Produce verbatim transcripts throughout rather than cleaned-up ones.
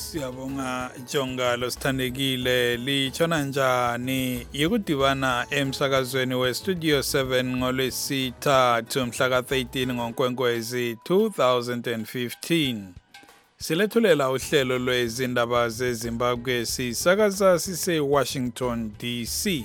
Siyabonga Jongalo sithandekile litshona njani yikudibana emsakazweni we Studio seven ngolwesithathu mhla ka thirteen ngoNkwenkwezi two thousand fifteen. Silethulela uhlelo lwezindaba zeZimbabwe sisakaza sise Washington D C.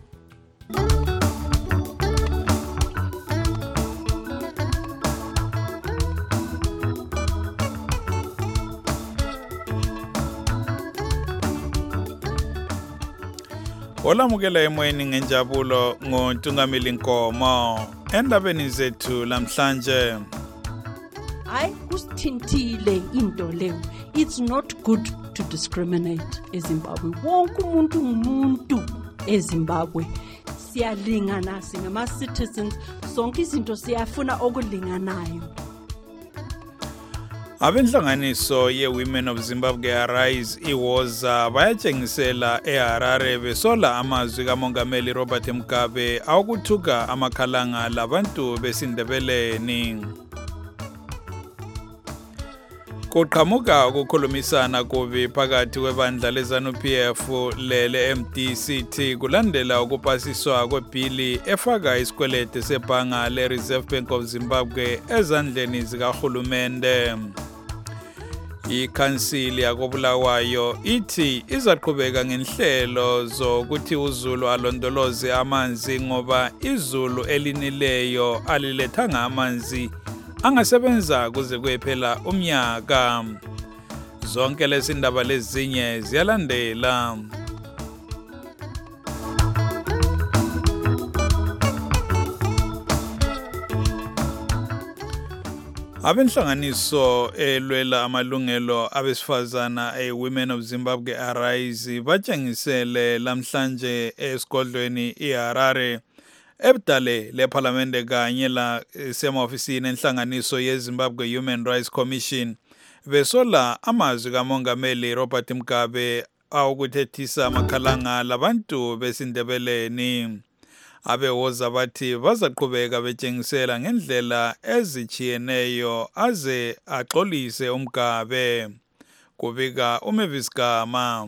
Olamukela emoyeni ngenjabulo ngoNtungameli Nkomo endabeni zethu lamhlanje. Hayi kusithintile into leyo. It's not good to discriminate eZimbabwe. Wonke umuntu ngumuntu eZimbabwe. Siyalingana singama citizens, sonke izinto siyafuna okulinganayo. Abenhlanganiso ye-Women of Zimbabwe Arise iwoza bayatshengisela eHarare besola amazwi kaMongameli Robert Mugabe awukuthuka amakhalanga labantu besindebeleni. Kuqhamuka ukukhulumisana kubi phakathi kwebandla leZANU-P F lele-M D C T kulandela ukupasiswa kwebhili efaka isikweleti sebhanga le-Reserve Bank of Zimbabwe ezandleni zikahulumende. Ikhansili yakobulawayo ithi izaqhubeka ngenhlelo zokuthi uZulu alondoloze amanzi ngoba izulu elinileyo alilethanga amanzi angasebenza kuze kuphela umnyaka. Zonke lezi ndaba lezinye ziyalandela. Abenhlanganiso elwela amalungelo abesifazana e-Women of Zimbabwe Arise batshengisele lamhlanje esigodlweni iHarare ebudale leParlamente kanye la sema-ofisini enhlanganiso yeZimbabwe Human Rights Commission besola amazwi kaMongameli Robert Mugabe awukuthethisa amakhalanga labantu besindebeleni. Abewoza bathi bazaqhubeka betshengisela ngendlela ezichiyeneyo aze axolise uMugabe. Kubika uMavis Gama.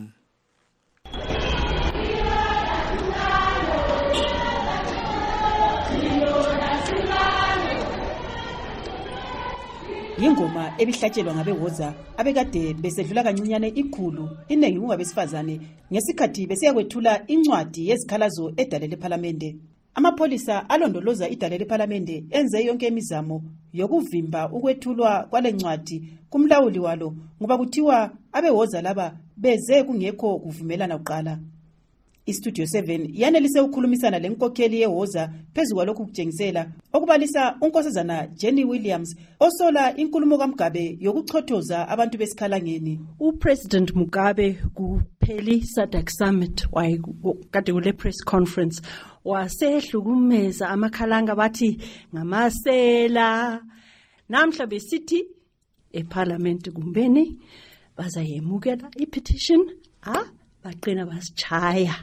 Ingoma ebihlatshelwa ngabewoza abekade besedlula kancinyane ikhulu iningi ngabesifazane ngesikhathi besiyakwethula incwadi yezikhalazo edale leParlamente. Amapholisa alondoloza idale leParlamente enze yonke imizamo yokuvimba ukwethulwa kwalencwadi kumlawuli walo ngoba kuthiwa abewoza laba beze kungekho kuvumelana uqala. iStudio seven yanelise ukukhulumisana lenkokheli yewoza phezulu kwalokhu kutshengisela okubalisa unkosazana Jenny Williams osola inkulumo kaMugabe yokuchothoza abantu besikhalangeni. UPresident Mugabe kupheli SADC Summit kade kule press conference wasehlukumeza amakhalanga bathi ngamasela. Namhla besithi eParliament kumbeni bazayemukela ipetition ah baqina basichaya.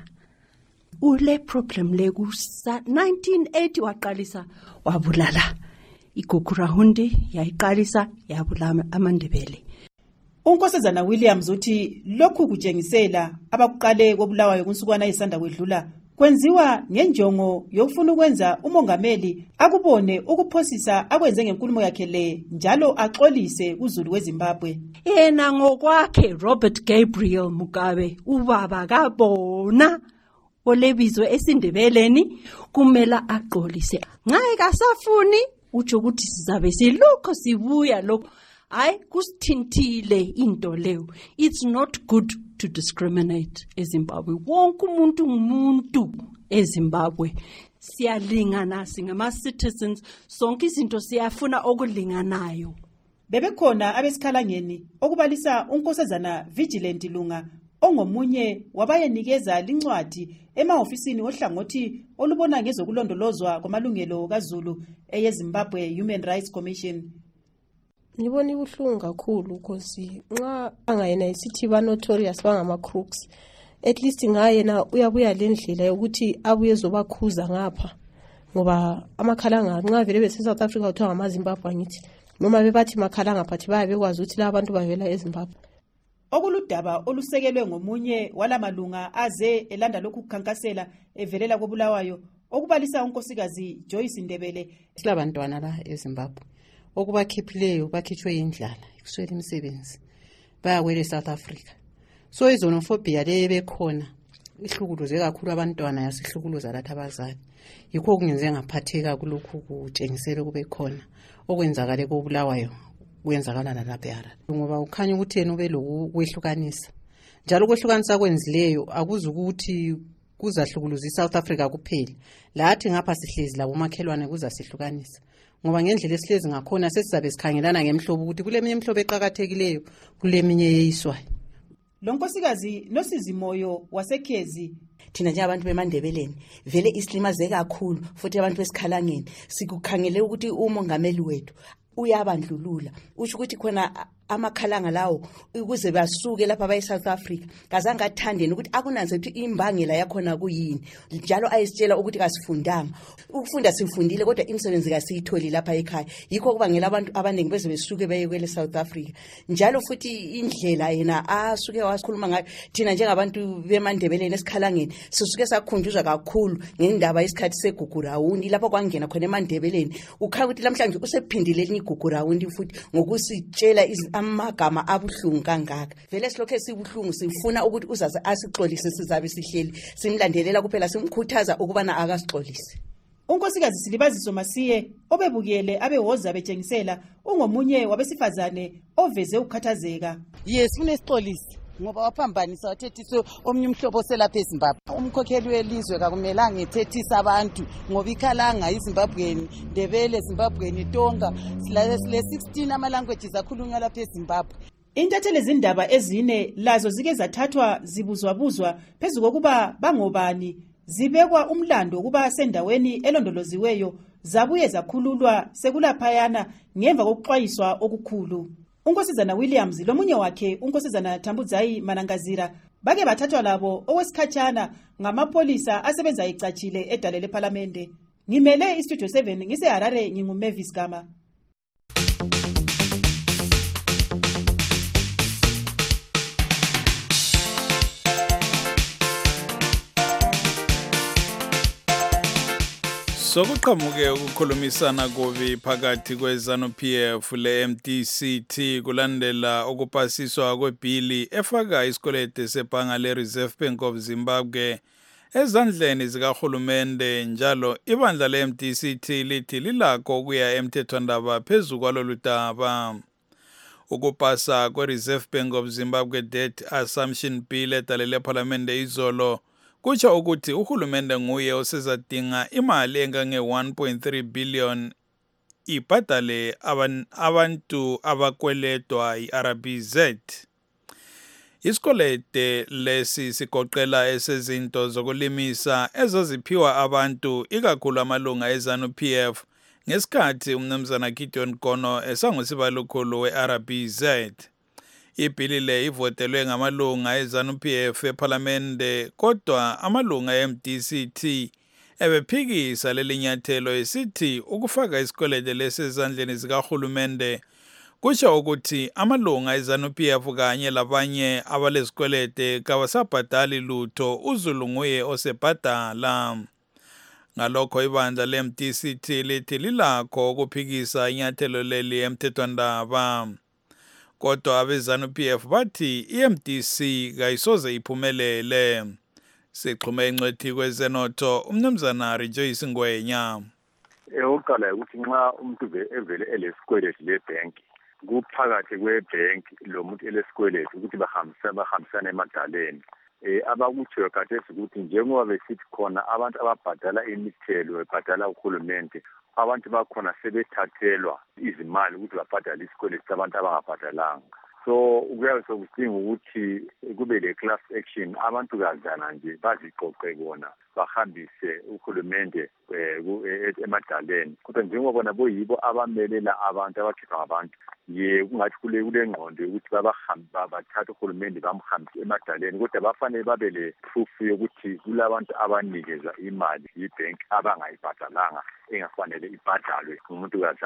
Ule problem le ku nineteen eighty waqalisa wabulala iGugurahundi yayiqalisa yabulala amaNdebele. Unkosazana Williams uthi lokhu kutshengisela abakuqale kobulawayo kunsukwana isanda kwedlula kwenziwa ngenjongo yokufuna ukwenza umongameli akubone ukuphosisa akwenze ngenkulumo yakhe le njalo axolise uZulu weZimbabwe. Yena ngokwakhe Robert Gabriel Mugabe ubaba kabona olebizwe esindebeleni kumela axolise. Nxa kasafuni utsho ukuthi sizabe silokho sibuya lokho. Hayi kusithintile into leyo. It's not good to discriminate eZimbabwe. Wonke umuntu ngumuntu eZimbabwe. Siyalingana singama citizens, sonke izinto siyafuna okulinganayo. Bebekhona abesikhalangeni okubalisa unkosazana Vigilant Lunga ongomunye wabayenikeza lincwadi ema-ofisini ohlangothi olubona ngezokulondolozwa kwamalungelo kaZulu eyeZimbabwe Human Rights Commission. Ngibona ibuhlungu kakhulu because nxa angayena isithi ba notorious bangama crooks at least ngayena uyabuya lendlela yokuthi abuye zobakhuza ngapha ngoba amakhalanga nxa vele bese South Africa uthiwa ngamaZimbabwe ngithi noma bebathi makhalanga phathi bayabe kwazi ukuthi la abantu bavela eZimbabwe. okuludaba olusekelwe ngomunye walamalunga aze elanda lokhu kukhankasela evelela koBulawayo okubalisa unkosikazi Joyce Ndebele. Silabantwana la eZimbabwe okubakhiphileyo bakhitshwe indlala ikuswela imisebenzi bayakwele South Africa. So izonophobia le bekhona ihlukuluze kakhulu abantwana yasihlukuluza lathi abazali. Yikho kungenze ngaphatheka kulokhu kutshengisela kube khona okwenzakale koBulawayo kwenzakala lapha ngoba ukhanya ukuthi yena ube lokwehlukanisa. Njalo kwehlukanisa kwenzileyo akuzukuthi kuzahlukuluza iSouth Africa kuphela. Lathi ngapha sihlezi labo makhelwane kuzasihlukanisa. Ngoba ngendlela esihlezi ngakhona sesizabe sikhangelana ngemhlobo ukuthi kuleminye imhlobo eqhakathekileyo kuleminye yeyiswayo. Lo nkosikazi Nosizimoyo waseKhezi thina njengabantu beMandebeleni vele isilimaze kakhulu futhi abantu besikhalangeni sikukhangele ukuthi umongameli wethu uyabandlulula usho ukuthi khona amakhalanga lawo ukuze basuke lapha bayi South Africa kazange athandeni ukuthi akunanze ukuthi imbangela yakhona kuyini njalo ayisitshela ukuthi kasifundanga ukufunda sifundile kodwa imisebenzi kasiyitholi lapha ekhaya yikho kubangela abantu abaningi beze besuke baye kwele South Africa njalo futhi indlela yena asuke wasikhuluma ngayo thina njengabantu beMandebeleni esikhalangeni sisuke sakhunjuzwa kakhulu ngendaba yesikhathi segugurawundi lapho kwangena khona eMandebeleni ukhaya ukuthi namhlanje usephindile elinye igugurawundi futhi ngokusitshela amagama abuhlungu kangaka vele silokho esibuhlungu sifuna ukuthi uzaze asixolise sizabe sihleli simlandelela kuphela simkhuthaza ukubana akasixolise. Unkosikazi Silibaziso Masiye obebukele abehoza betshengisela ungomunye wabesifazane oveze ukukhathazeka. Yes kunesixolisi ngoba waphambanisa wathethisa omnye umhlobo selapha eZimbabwe. Umkhokheli welizwe kakumelanga ethethisa abantu ngoba ikhalanga iZimbabweni Ndebele eZimbabweni Tonga sile sixteen ama languages akhulunywa lapha eZimbabwe. Intatheli zindaba ezine lazo zike zathathwa zibuzwabuzwa phezulu kokuba bangobani zibekwa umlando ukuba sendaweni elondoloziweyo zabuye zakhululwa sekulaphayana ngemva kokuxwayiswa okukhulu. Unkosizana Williams lomunye wakhe unkosizana Thambudzayi Manangazira bake bathathwa labo okwesikhatshana ngamapolisa asebenza icatshile edale leParlamente. Ngimele iStudio seven ngise Harare nginguMavis Gama. Sokuqhamuke ukukhulumisana kubi phakathi kweZANU-P F le-M D C T kulandela okupasiswa kwebhili efaka isikweleti sebhanga le-Reserve Bank of Zimbabwe ezandleni zikahulumende njalo ibandla le-M D C T lithi lilakho ukuya emthethwandaba phezu kwalolu daba. Ukupasa kwe-Reserve Bank of Zimbabwe Debt Assumption Bill edale leParlamente izolo kutsho ukuthi uhulumende nguye osezadinga imali engange one point three billion ibhadale abantu abakweledwa i-R B Z. Isikwelede lesi sigoqela esezinto zokulimisa ezoziphiwa abantu ikakhulu amalunga eZANU-P F ngesikhathi umnumzana Gideon Gono esangusibalokhulu we-R B Z. Ibhili le ivotelwe ngamalunga eZANU-P F eParlamente kodwa amalunga e-M D C T ebephikisa lelinyathelo esithi ukufaka isikwelede lesezandleni zikahulumende kusho ukuthi amalunga eZANU-P F kanye labanye abalesikwelede kabasabhadali lutho uZulu nguye osebhadala. Ngalokho ibandla le-M D C T lithi lilakho ukuphikisa inyathelo leli emthethwandaba. Kodwa abeZANU-P F bathi i-M D C kayisoze iphumelele. Sixhume ingcwethi kwezenotho umnumzana Rejoice Ngwenya. Eyokuqala ukuthi nxa umuntu evele elesikweleti lebank kuphakathi kwebank lo muntu elesikweleti ukuthi bahambisana bahambisana emadaleni. Eh abakutsho khathesi ukuthi njengoba besithi khona abantu ababhadala imithelo bebhadala uhulumende abantu bakhona sebethathelwa izimali ukuthi babhadale isikweleti sabantu abangabhadalanga. So kuyabe sokudinga ukuthi kube le class action abantu kazana nje baziqoqe bona bahambise uhulumende emadaleni kodwa njengoba bona boyibo abamelela abantu abakhipha ngabantu ye kungathi kule kule ngqondo ukuthi babahamba bathatha uhulumende bamhambise emadaleni kodwa bafanele babe le proof yokuthi kulabantu abanikeza imali yibank abangayibhadalanga engafanele ibhadalwe umuntu kazana.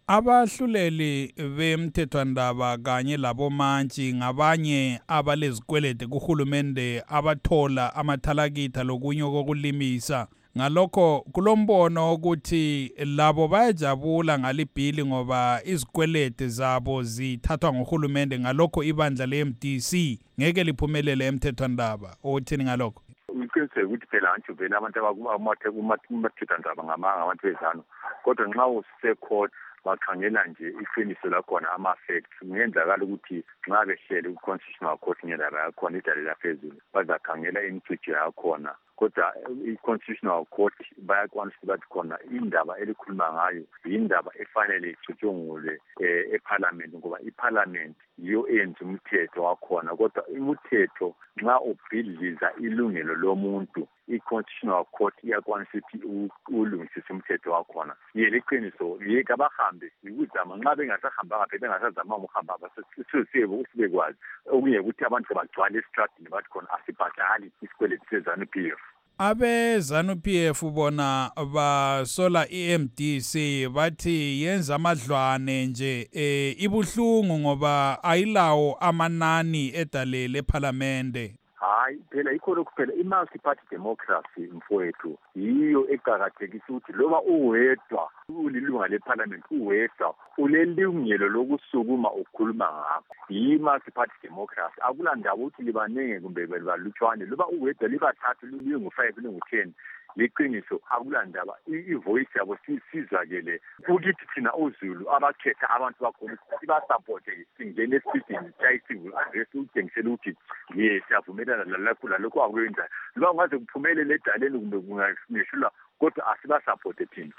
Abahluleli bemthethwandaba kanye labomantshi ngabanye abalezikwelede kuhulumende abathola amathalakitha lokunye kokulimisa. Ngalokho kulombono ukuthi labo bayajabula ngalibhili ngoba izikwelede zabo zithathwa nguhulumende, ngalokho ibandla le-M D C ngeke liphumelele emthethwandaba. Uthini ngalokho? Uqiniseke ukuthi phela nje vele abantu abakumathethwandaba ngamanga abantu bezano, kodwa nxa usecourt bakhangela nje iqiniso lakhona ama-facts. Kungenzakala ukuthi nxa behlele ku-constitutional court ngendaba yakhona idale laphezulu bazakhangela imicujo yakhona, kodwa i-constitutional court bayakwanisa bathi khona indaba elikhuluma ngayo yindaba efanele icutshungulwe eparliament, ngoba iparliament yiyo eyenza umthetho wakhona. Kodwa umthetho nxa ubhidliza ilungelo lomuntu, i-constitutional court iyakwanisa ukuthi ulungisise umthetho wakhona. Ye leqiniso yeke abahambe ukuzama, nxa bengasahambanga phela bengasazama ukuhamba sibekwazi okunye ukuthi abantu bagcwale esitradini bathi khona asibhadali isikweletu se-ZANU-P F. Abe ZANU-P F bona basola i-M D C bathi yenza amadlwane nje eh ibuhlungu ngoba ayilawo amanani edale leParliamente. Hayi phela ikho lokhu phela i-multi-party democracy mfowethu yiyo eqakathekisa ukuthi loba uwedwa ulilunga leParliament uwedwa ulelungelo lokusukuma ukukhuluma ngakho. Yi-multi-party democracy akulandaba ukuthi libanenge kumbe balutshwane, loba uwedwa libathathu lingu-five lingu-ten liqiniso akulandaba i-voice yabo sizakele ukuthi thina uZulu abakhetha abantu bakhona sibasupporte singene esipidini chayisivulu address utengisela ukuthi ye siyavumelana lalokho lalokho akwenza, loba ngaze kuphumelele edaleni kumbe kungasishula kodwa asibasupporte thina.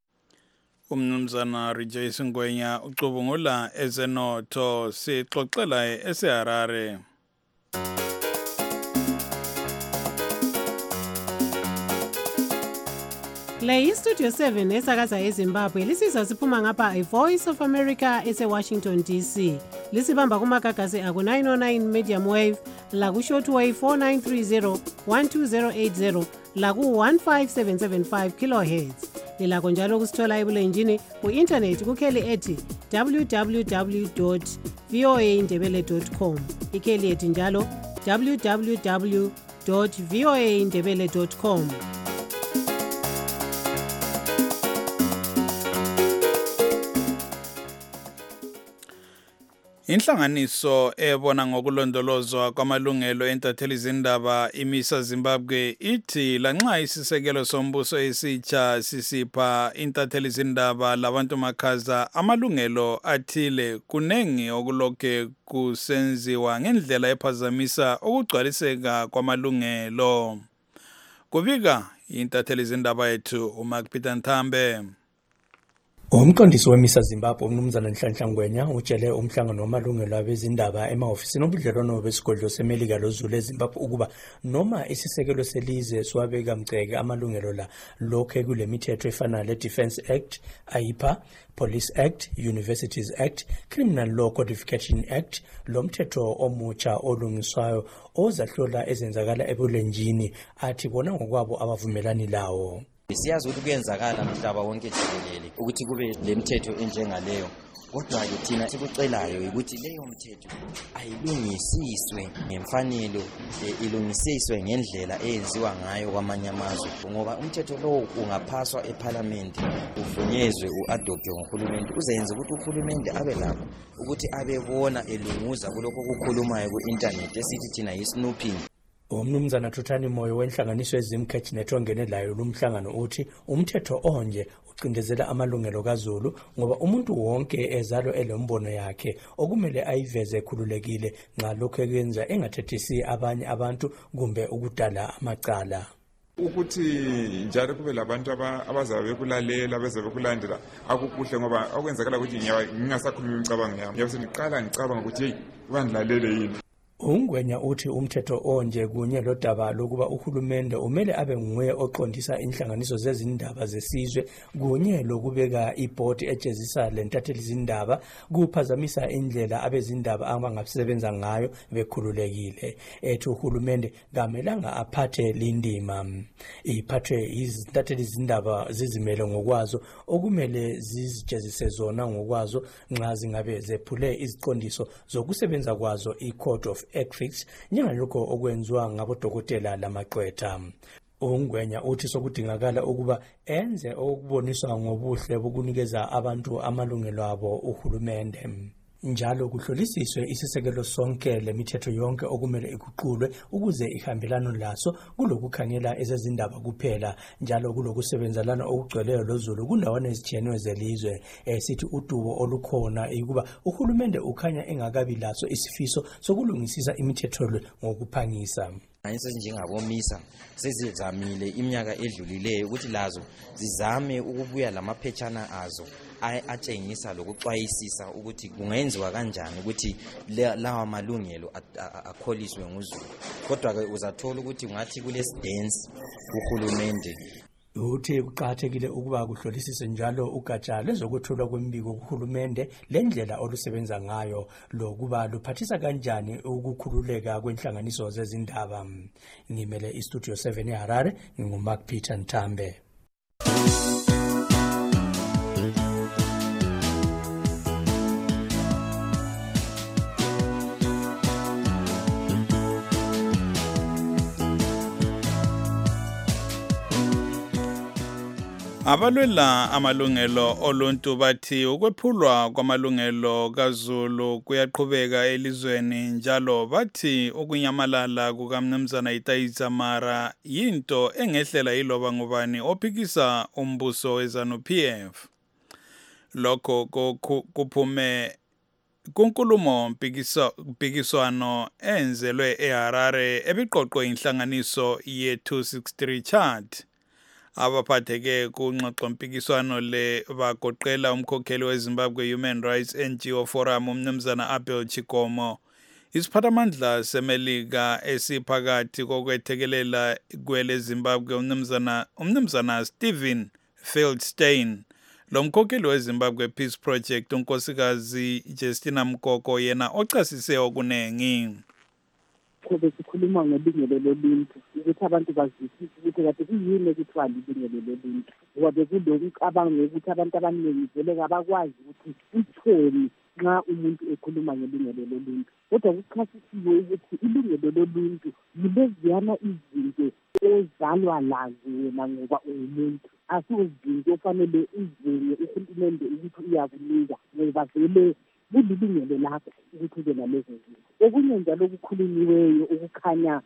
Umnumzana Rejoice Ngwenya ucubungula ezenotho sixoxela eseHarare. Le iStudio seven esakaza eZimbabwe lisizwa siphuma ngapha iVoice of America ese-Washington D C. Lisibamba kumagagasi aku nine oh nine medium wave, laku shortwave four nine three zero one two zero eight zero, laku one five seven seven five kilohertz. Lilakho njalo kusithola ebulenjini ku-internet kukheli ethi w w w dot v o a indebele dot com. Ikheli ethi njalo w w w dot v o a indebele dot com. Inhlanganiso ebona ngokulondolozwa kwamalungelo entatheli zindaba imisa Zimbabwe ithi lanxa isisekelo sombuso esitsha sisipha intatheli zindaba labantu makhaza amalungelo athile, kunengi okulokhe kusenziwa ngendlela ephazamisa ukugcwaliseka kwamalungelo. Kubika intatheli zindaba yethu uMark Peter Nthambe. Umqondisi wemisa Zimbabwe umnumzana Nhlanhla Ngwenya utshele umhlangano wamalungelo abezindaba emahofisini obudlelwano besigodlo seMelika loZulu eZimbabwe ukuba noma isisekelo selize siwabeka mceke amalungelo la lokhe kule mithetho efana le-Defence Act, A I P A, Police Act, Universities Act, Criminal Law Codification Act, lo mthetho omutsha olungiswayo ozahlola ezenzakala ebulenjini athi bona ngokwabo abavumelani lawo. Siyazi ukuthi kuyenzakala umhlaba wonke jikelele ukuthi kube lemithetho enjengaleyo, kodwa ke thina sikucelayo ukuthi leyo mthetho ayilungisiswe ngemfanelo, ilungisiswe ngendlela eyenziwa ngayo kwamanye amazwe, ngoba umthetho lo ungaphaswa eParliament uvunyezwe uadoptwe nguhulumende uzenze ukuthi uhulumende abe lakho ukuthi abebona elunguza kuloko kukhulumayo ku-internet esithi thina yi-snooping. Umnumzana Thuthani Moyo wenhlanganiso ezimkhethi nethongene layo lumhlangano uthi umthetho onje ucindezela amalungelo kaZulu ngoba umuntu wonke ezalo elembono yakhe okumele ayiveze khululekile nxa lokho ekwenza engathethisi abanye abantu kumbe ukudala amacala. Ukuthi njalo kube labantu abazabe bekulalela abazabe bekulandela akukuhle ngoba okwenzakala ukuthi ngingasakhuluma imicabango yami ngiyabe sengiqala ngicabanga ukuthi hey bandlalele yini. Ungwenya uthi umthetho onje kunye lodaba lokuba uhulumende umele abe nguye oqondisa inhlanganiso zezindaba zesizwe kunye lokubeka ibhodi ejezisa lentatheli izindaba kuphazamisa indlela abezindaba abangasebenza ngayo bekhululekile. Ethi uhulumende kamelanga aphathe lindima iphathwe izintatheli izindaba zizimele ngokwazo okumele zizijezise zona ngokwazo nxa zingabe zephule iziqondiso zokusebenza kwazo i-Code of Ethics njengalokho okwenziwa ngabodokotela lamaqwetha. Ungwenya uthi sokudingakala ukuba enze okuboniswa ngobuhle bokunikeza abantu amalungelo abo uhulumende. Njalo kuhlolisiswe isisekelo sonke lemithetho yonke okumele iguqulwe ukuze ihambelane laso kulokukhangela ezezindaba kuphela njalo kulokusebenzelana okugcweleyo lozulu kundawana ezitshiyeneyo zelizwe. Esithi udubo olukhona ukuba uhulumende ukhanya engakabi laso isifiso sokulungisisa imithetho le ngokuphangisa. Njengabomisa sezizamile iminyaka edlulileyo ukuthi lazo zizame ukubuya lamaphetshana azo atshengisa lokuxwayisisa ukuthi kungenziwa kanjani ukuthi lawa malungelo akholiswe nguzulu. Kodwa ke uzathola ukuthi ngathi kulesidance uhulumende uthi kuqhathekile ukuba kuhlolisise njalo ugatsha lezokuthulwa kwembiko kuhulumende lendlela olusebenza ngayo lokuba luphathisa kanjani ukukhululeka kwenhlanganiso zezindaba. Ngimele iStudio seven eHarare nginguMark Peter Ntambe. Abalwela amalungelo oluntu bathi ukwephulwa kwamalungelo kaZulu kuyaqhubeka elizweni njalo bathi ukunyamalala kukaMnumzana Itayiza Mara yinto engehlela iloba ngubani ophikisa umbuso weZANU-P F. Lokho kuphume kunkulumo mpikiswano enzelwe eHarare ebiqoqwe inhlanganiso ye two sixty-three chart. Abaphatheke kungxoxo mpikiswano le bagoqela umkhokheli weZimbabwe Human Rights N G O Forum uMnumzana Abel Chikomo, isiphathamandla semelika esiphakathi kokwethekelela kwele Zimbabwe uMnumzana uMnumzana Stephen Feldstein, lo mkhokheli weZimbabwe Peace Project unkosikazi Justina Mkoko yena ochasise okunengi. Kube sikhuluma ngelungelo loluntu ukuthi abantu bazwisise ukuthi kade kuyini ekuthiwa lilungelo loluntu ngoba bekulokucabanga ukuthi abantu abaningi vele ngabakwazi ukuthi uthoni nxa umuntu ekhuluma ngelungelo loluntu. Kodwa kuchasisiwe ukuthi ilungelo loluntu yileziyana izinto ezalwa lazo wena ngoba umuntu asizinto ofanele uzenye uhulumende ukuthi uyakunika ngoba vele kulilungelo lakho ukuthi ube nalezo zinto. Okunye njalo okukhulunyiweyo ukukhanya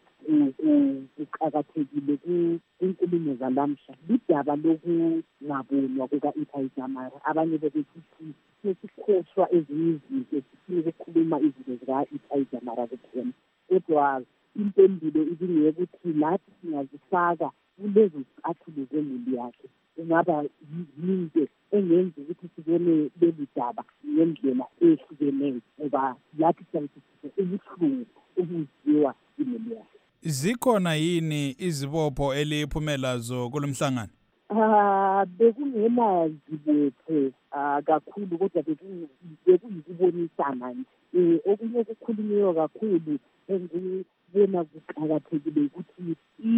kuqakathekile kunkulumo zalamhla lidaba lokungabonwa kuka-Itayiza Mara. Abanye bebekithi sesikhohlwa ezinye izinto sifuna ukukhuluma izinto zika-Itayiza Mara kuphela. Kodwa impendulo ibingeyokuthi lathi singazifaka kulezo zicathulo zemuli yakhe kungaba yinto engenza ukuthi sibone leli daba ngendlela ehlukeneyo ngoba lathi siyabisisa ubuhlungu obuziwa imuli yakhe. Zikhona yini izibopho eliphumelazo kulomhlangano? Ah, bekungena zibopho kakhulu kodwa bekuyikubonisana nje. Okunye okukhulunywe kakhulu engibona kuqakathekile ukuthi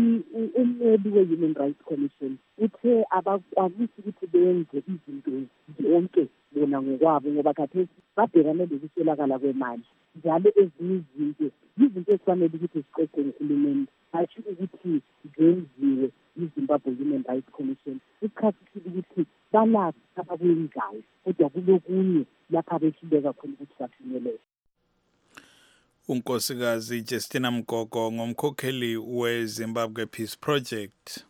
ummeli we-Human Rights Commission uthe abakwanisi ukuthi benze izinto zonke bona ngokwabo ngoba khathesi babhekane lokuswelakala kwemali njalo ezinye izinto izinto ezifanele ukuthi ziqoqwe nguhulumende asho ukuthi zenziwe yiZimbabwe Human Rights Commission. Isikhathile ukuthi balapha abakwenzayo kodwa kulokunye lapha behluleka khona ukuthi bafinyelele. Unkosikazi Justina Mkoko ngomkhokheli weZimbabwe Peace Project.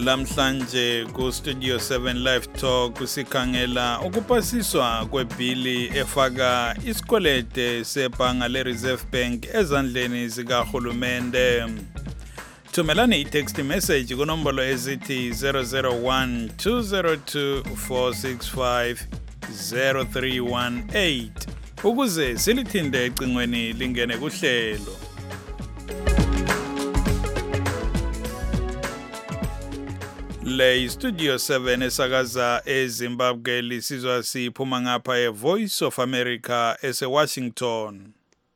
Lamhlanje ku Studio seven Live Talk sikhangela ukupasiswa kwebhili efaka isikwelede sebhanga le Reserve Bank ezandleni zikahulumende. Thumelani i-text message kunombolo ezithi zero zero one two zero two four six five zero three one eight ukuze silithinde ecingweni lingene kuhlelo. Le Studio seven esakaza eZimbabwe lisizwa siphuma ngapha e Voice of America ese Washington.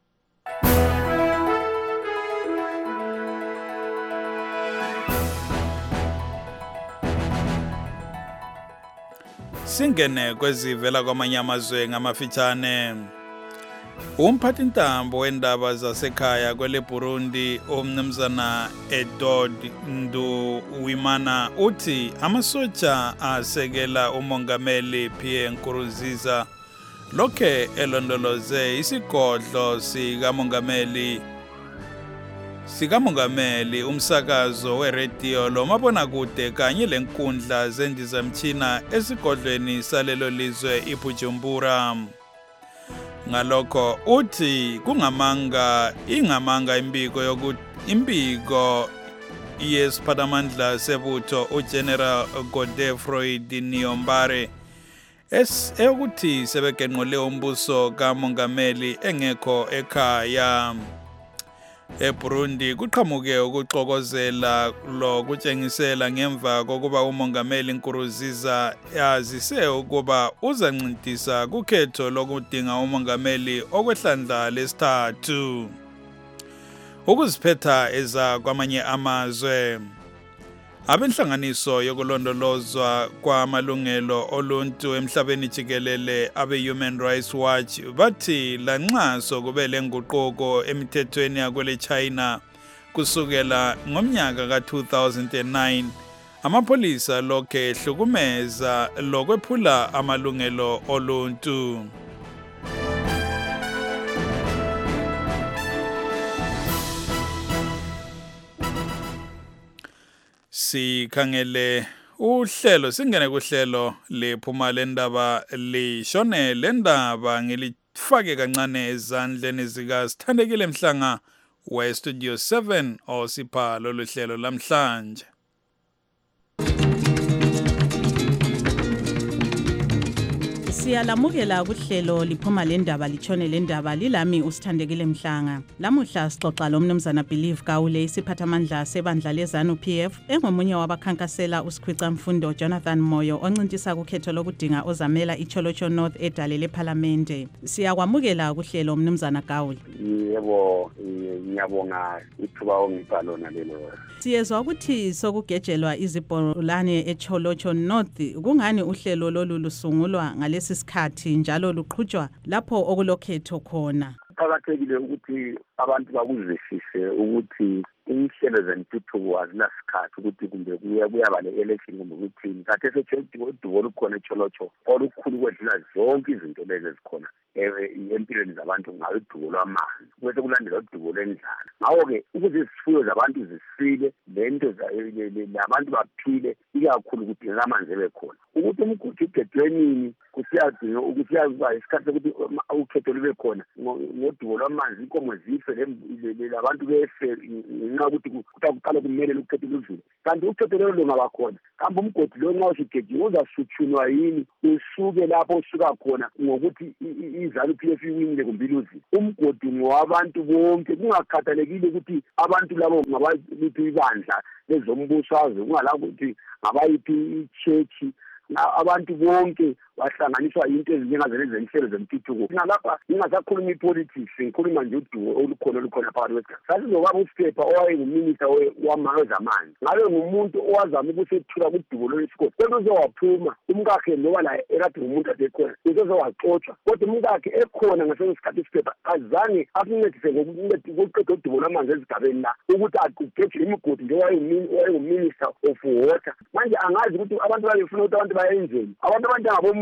Singene kwezivela kwamanye amazwe ngamafitshane. Umphathintambo wendaba zasekhaya kwele Burundi umnumzana Edod Nduwimana uthi amasotsha asekela umongameli Pierre Nkurunziza lokhe elondoloze isigodlo sikamongameli sikamongameli umsakazo weradio lomabonakude kanye lenkundla zendizamtshina esigodlweni salelo lizwe iBujumbura. Ngalokho uthi kungamanga ingamanga impiko yokuthi impiko yesiphatamandla sebutho uGeneral Godefroy Niyombare es eyokuthi sebegenqole umbuso kamongameli engekho ekhaya. eBurundi kuqhamuke ukuxokozela lo kutshengisela ngemva kokuba umongameli Nkurunziza yazise ukuba uzancintisa kukhetho lokudinga umongameli okwehlandla lesithathu. Ukuziphetha eza kwamanye amazwe. Abenhlanganiso yokulondolozwa kwamalungelo oluntu emhlabeni jikelele abe Human Rights Watch bathi lanxa sokube lenguquko emithethweni yakwele China kusukela ngomnyaka ka two thousand nine amapolisa lokhe ehlukumeza lokwephula amalungelo oluntu. Sikhangele uhlelo singene kuhlelo lephuma lendaba lishone lendaba ngilifake kancane ezandleni zika Sithandekile Mhlanga we Studio seven osipha lolu hlelo lamhlanje. Siyalamukela kuhlelo liphuma lendaba lichone lendaba lilami uSithandekile Mhlanga. Lamuhla sixoxa lomnumzana Believe Gawule isiphathamandla sebandla lezanu P F engomunye wabakhankasela uSikhwica Mfundo Jonathan Moyo oncintisa kukhetho lokudinga ozamela iCholocho North edale leParlamente. Siyakwamukela kuhlelo mnumzana Gawule. Yebo ngiyabonga ithuba ongipha lona lelo. Siyezwa ukuthi sokugejelwa izibholane eCholocho North kungani uhlelo lolu lusungulwa ngalesi sikhathi njalo luqhutshwa lapho okulokhetho khona. Kuqakathekile ukuthi abantu bakuzwisise ukuthi inhlelo zentuthuko azinasikhathi ukuthi kumbe kuya kuyaba le-election kumbe ukuthini. Kade sedubo olukhona eCholocho olukhulu kwedlula zonke izinto lezi ezikhona empilweni zabantu ngayo udubo lwamanzi bese kulandela udubo lwendlala. Ngawo-ke ukuze izifuyo zabantu zisile lento labantu baphile ikakhulu kudingeka amanzi ebekhona. Ukuthi umgodi ugedwenini kusiyadinga ukuthi yaziba isikhathi sokuthi ukhetho lube khona ngodubo lwamanzi inkomo zife labantu befe ngenxa yokuthi kuqala kumele ukhetho ludlule. Kanti ukhetho lelo lungaba khona kambe umgodi lo nxa usugediwe uzasuthunwa yini usuke lapho usuka khona ngokuthi izanu P F iwinile kumbe iluzi. Umgodi ngowabantu bonke kungakhathalekile ukuthi abantu labo ngabaliphi ibandla lezombusazwe kungalapho ukuthi ngabayiphi ichurch abantu bonke bahlanganiswa into ezinjengazele zenhlelo zentuthuko. Nalapha ngingasakhuluma ipolitics ngikhuluma nje udumo olukhona olukhona phakathi kwesikhathi. Sasizokaba uSiphepha owayenguminista wamazamanzi ngabe ngumuntu owazama ukusethula kudumo lwesikole kodwa uzowaphuma umkakhe noba la ekade ngumuntu adekhona uzowaxotsha kodwa umkakhe ekhona ngasesikhathi iSiphepha azange asincedise ngokuqeda udumo lwamanzi ezigabeni la ukuthi aqugeje imigodi nje owayenguminista of water. Manje angazi ukuthi abantu babefuna ukuthi abantu bayenzeni abantu abantu ngabomo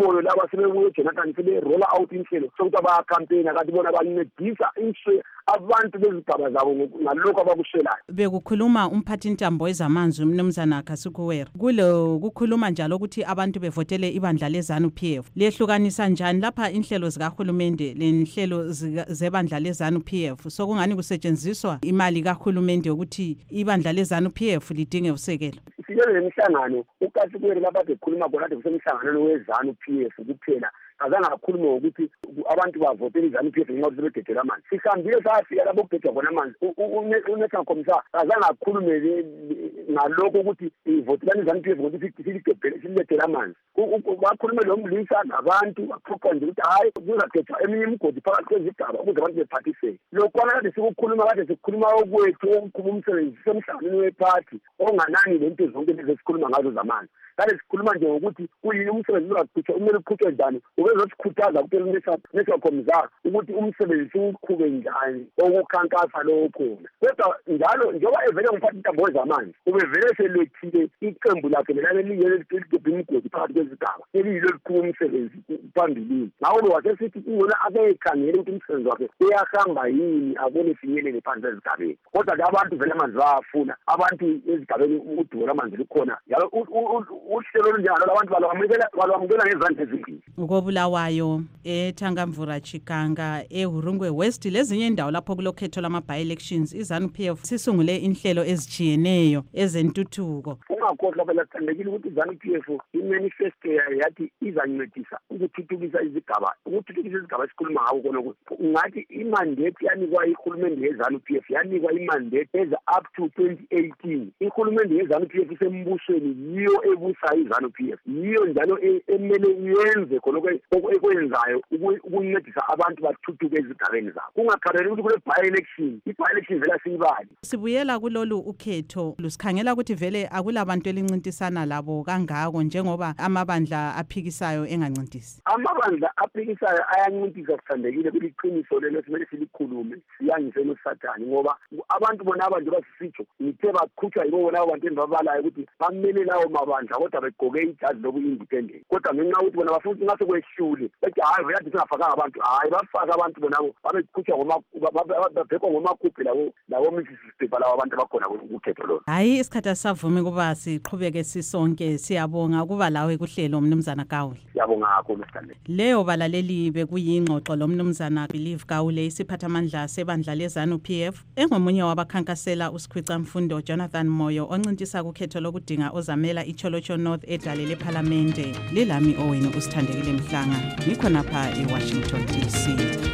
moyo laba sebebuye Jonathan sebe-roll out inhlelo sokuthi abayacampaigna kanti bona bancedisa inswe abantu bezigaba zabo ngalokho abakushelayo. Bekukhuluma umphathintambo wezamanzi umnumzana Khasikuwere kulo kukhuluma njalo ukuthi abantu bevotele ibandla leZANU P F. Lehlukanisa njani lapha inhlelo zikahulumende lenhlelo zebandla leZANU P F? Sokungani kusetshenziswa imali kahulumende ukuthi ibandla leZANU P F lidinge usekelo. Siyele imihlangano uKhasikuwere lapha bekhuluma khona kusemhlanganweni weZANU P F kuphela. Azange akhulume ukuthi abantu bavotela iZANU P F ngenxa yokuthi begedela amanzi. Sihambile safika lapho kugedwa khona amanzi. UNetha Khomsa azange akhulume ngalokho ukuthi ivotela iZANU P F ukuthi siligedela amanzi. Bakhulume lo mlisa nabantu baqoqa nje ukuthi hayi kuzagedwa eminye imigodi phakathi kwezigaba ukuze abantu bephathiseke. Lokho kade sikukhuluma kade sikhuluma okwethu okukhuluma umsebenzi semhlanganweni wephathi onganani lento zonke lezi sikhuluma ngazo zamanzi. Kade sikhuluma nje ukuthi kuyini umsebenzi ozaqhutshwa umele uqhutshwe njani ubezosikhuthaza ukuthi Netha Khomsa ukuthi umsebenzi uqhube njani okukhankasa lokho khona. Kodwa njalo njengoba evele umphathintambo wezamanzi ubevele selethile iqembu lakhe lelale ligedwa imigodi phakathi kwezigaba eliyilo liqhuba umsebenzi phambili. Ngawo wasesithi ingona abeyikhangele ukuthi umsebenzi wakhe uyahamba yini abone finyelele phansi ezigabeni. Kodwa ke abantu vele amanzi bayafuna abantu ezigabeni udumo lamanzi likhona njalo uhlelo olunjalo labantu balwamukela balwamukela ngezandla ezimbili. Ukobulawayo eThangamvura Chikanga eHurungwe West lezinye indawo lapho kulokhetho lama by elections iZANU P F sisungule inhlelo ezijiyeneyo ezentuthuko. Ungakhohlwa phela sithandekile ukuthi iZANU P F imanifesto yathi izancedisa ukuthuthukisa izigaba ukuthuthukisa izigaba esikhuluma ngawo khona ukuthi ngathi imandate yanikwa ihulumende yeZANU P F yanikwa imandate eza up to twenty eighteen. Ihulumende yeZANU P F isembusweni yiyo ebusa iZANU P F yiyo njalo emele yenze khona okwenzayo ukuncedisa abantu bathuthuke ezigabeni zabo. Kungakhaleli ukuthi kule by election i by election vela siyibali. Sibuyela kulolu ukhetho lusikhangela ukuthi vele akulabantu elincintisana labo kangako njengoba amabandla aphikisayo engancintisi. Amabandla aphikisayo ayancintisa sithandekile ukuthi iqiniso lelo simele silikhulume siyangisela uSathane ngoba abantu bona abantu basisitsho ngithe baqhutshwa yibo bona abantu endibabalayo ukuthi bamele lawo mabandla kodwa begqoke ijazi lobu independent. Kodwa ngenxa ukuthi bona bafuna ngase kwehlule bethi hayi vele singafaka abantu hayi bafaka abantu bona babeqhutshwa ngoma babhekwa ngomakhuphi lawo lawo Mississippi lawo abantu abakhona ukukhetho lo. Hayi isikhathi asavumi kuba siqhubeke sisonke siyabonga kuba lawe kuhlelo umnumzana Gawule. Siyabonga kakhulu Sithande. Leyo balaleli bekuyingxoxo lomnumzana Believe Gawule isiphathamandla sebandla leZANU P F engomunye wabakhankasela uSikhwica Mfundo Jonathan Moyo oncintisa kukhetho lokudinga ozamela iCholocho North edale leParlamente. Lilami owenu uSithandekile Mhlanga ngikhona pha eWashington D C.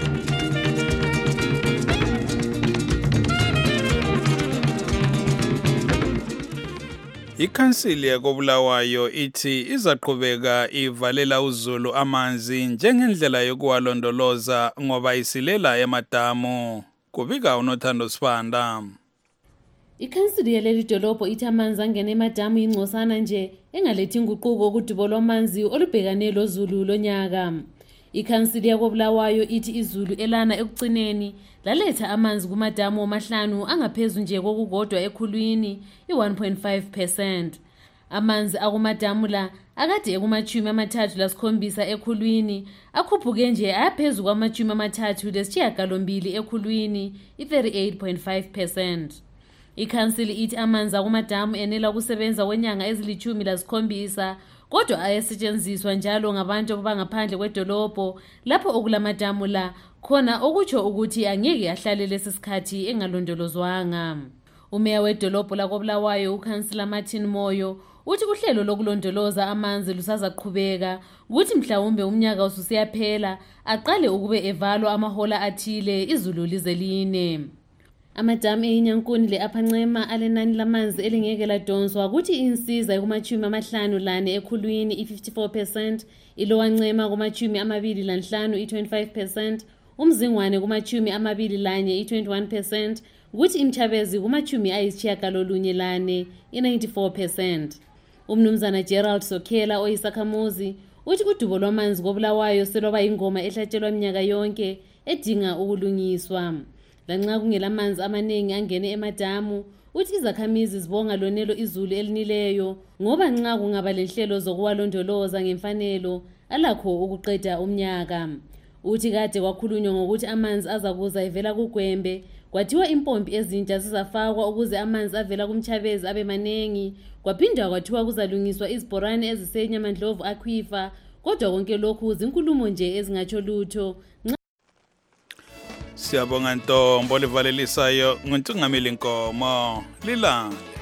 Ikhansili yakobulawayo ithi izaqhubeka ivalela uZulu amanzi njengendlela yokuwalondoloza ngoba isilela emadamu. Kubika uNothando Sibanda. Ikhansili yaleli dolobho ithi amanzi angena emadamu ingcosana nje engalethi inguquko kudubo lwamanzi olubhekane loZulu lonyaka. Ikhansili yakobulawayo ithi iZulu elana ekugcineni laletha amanzi kumadamu amahlanu angaphezulu nje kokukodwa ekhulwini i-one point five percent. Amanzi akumadamu la akade ekumachumi amathathu lasikhombisa ekhulwini akhuphuke nje ayaphezulu kwamachumi amathathu lesishiyagalombili ekhulwini i-thirty-eight point five percent. Ikhansili ithi amanzi akumadamu enela ukusebenza kwenyanga ezilichumi lasikhombisa kodwa ayasetshenziswa njalo ngabantu abangaphandle kwedolobho lapho okulamadamu la khona okutsho ukuthi angeke ahlale lesisikhathi engalondolozwanga. Umeya wedolobho lakobulawayo uKhansila Martin Moyo uthi uhlelo lokulondoloza amanzi lusazaqhubeka ukuthi mhlawumbe umnyaka ususiyaphela aqale ukube evalwa amahola athile iZulu lize line. Amadamu eNyankuni leAphancema alenani lamanzi elingeke ladonswa ukuthi insiza kumachumi amahlanu lane ekhulwini i-fifty-four percent, iLowancema kumachumi amabili lanhlanu i-twenty-five percent, umzingwane kumachumi amabili lanye i-twenty-one percent, ukuthi imchabezi kumachumi ayishiyagalolunye lane i-ninety-four percent. Umnumzana Gerald Sokhela oyisakhamuzi uthi udubo lwamanzi kobulawayo selwaba ingoma ehlatshelwa iminyaka yonke edinga ukulungiswa. Lanxa kungelamanzi amaningi angene emadamu uthi izakhamizi zibonga lonelo iZulu elinileyo ngoba nxa kungaba lenhlelo zokuwalondoloza ngemfanelo alakho ukuqeda umnyaka. Uthi kade kwakhulunywa ngokuthi amanzi azakuza evela kuGwembe, kwathiwa impompi ezintsha zizafakwa ukuze amanzi avela kumchabezi abe manengi, kwaphindwa kwathiwa kuzalungiswa izibhorane eziseNyamandlovu Aquifer, kodwa konke lokhu zinkulumo nje ezingatsho lutho. Siyabonga Ntombo livalelisayo nguNtungameli Nkomo lilanga.